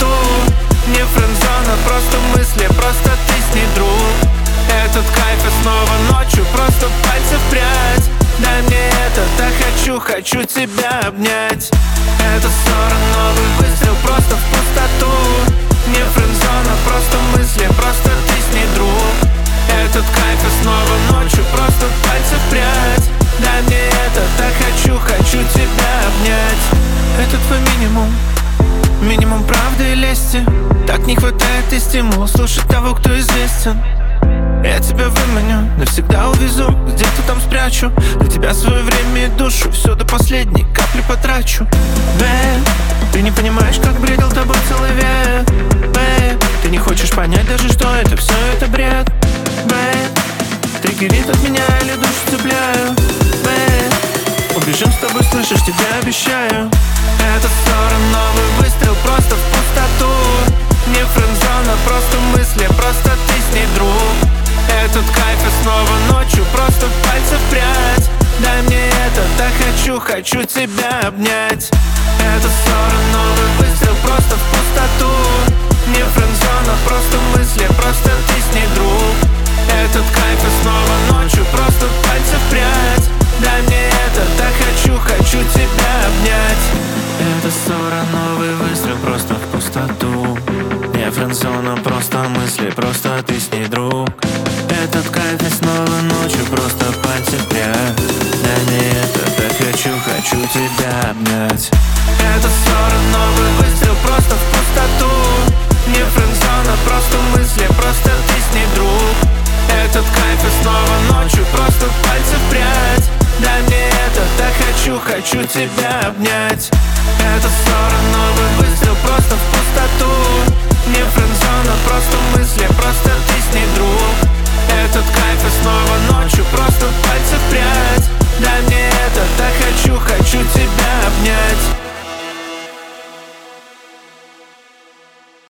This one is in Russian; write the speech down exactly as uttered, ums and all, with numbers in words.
пустоту. Не френдзона, просто мысли, просто ты с ней друг. Этот кайф и снова ночью, просто пальцы в прядь. Дай мне это, так хочу, хочу тебя обнять. Это ссора, новый выстрел, просто в пустоту. Не френдзона, просто мысли, просто ты с ней друг. Этот кайф и снова ночью, просто пальцы в прядь. Дай мне это, так хочу, хочу тебя обнять. Это твой минимум, минимум правды и лести. Так не хватает и стимула слушать того, кто известен. Я тебя выманю, навсегда увезу, где-то там спрячу. Для тебя свое время и душу, все до последней капли потрачу. Бэйб, ты не понимаешь, как бредил тобой целый век. Бэйб, ты не хочешь понять даже, что это все это бред. Бэйб, триггерит от меня или душу цепляю. Бэйб, убежим с тобой, слышишь, тебе обещаю. Это ссора, новый выстрел, просто в пустоту. Не френдзона, просто мысли, просто ты с ней друг. Этот кайф и снова ночью, просто пальцы в прядь. Дай мне это, так хочу, хочу тебя обнять. Это ссора, новый выстрел, просто в пустоту. Не френдзона, просто мысли, просто ты с ней друг. Этот кайф и снова ночью, просто пальцы в прядь. Дай мне это, так хочу, хочу тебя обнять. Это ссора, новый выстрел, просто в пустоту. Не френдзона, просто мысли, просто ты с ней друг. Этот кайф и снова ночью, просто пальцы в прядь. Дай мне это, так хочу, хочу тебя обнять. Это ссора, новый выстрел, просто в пустоту. Не френдзона, просто мысли, просто ты с ней друг. Этот кайф и снова ночью, просто пальцы в прядь. Дай мне это, так хочу, хочу тебя обнять. Это ссора,